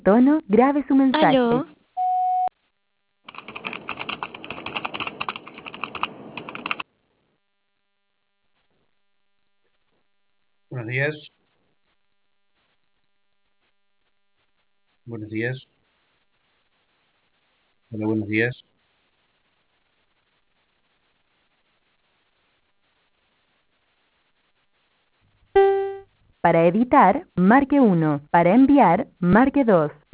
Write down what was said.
tono, grabe su mensaje. Aló, Buenos días, buenos días, hola, buenos días. Para editar, marque 1. Para enviar, marque 2.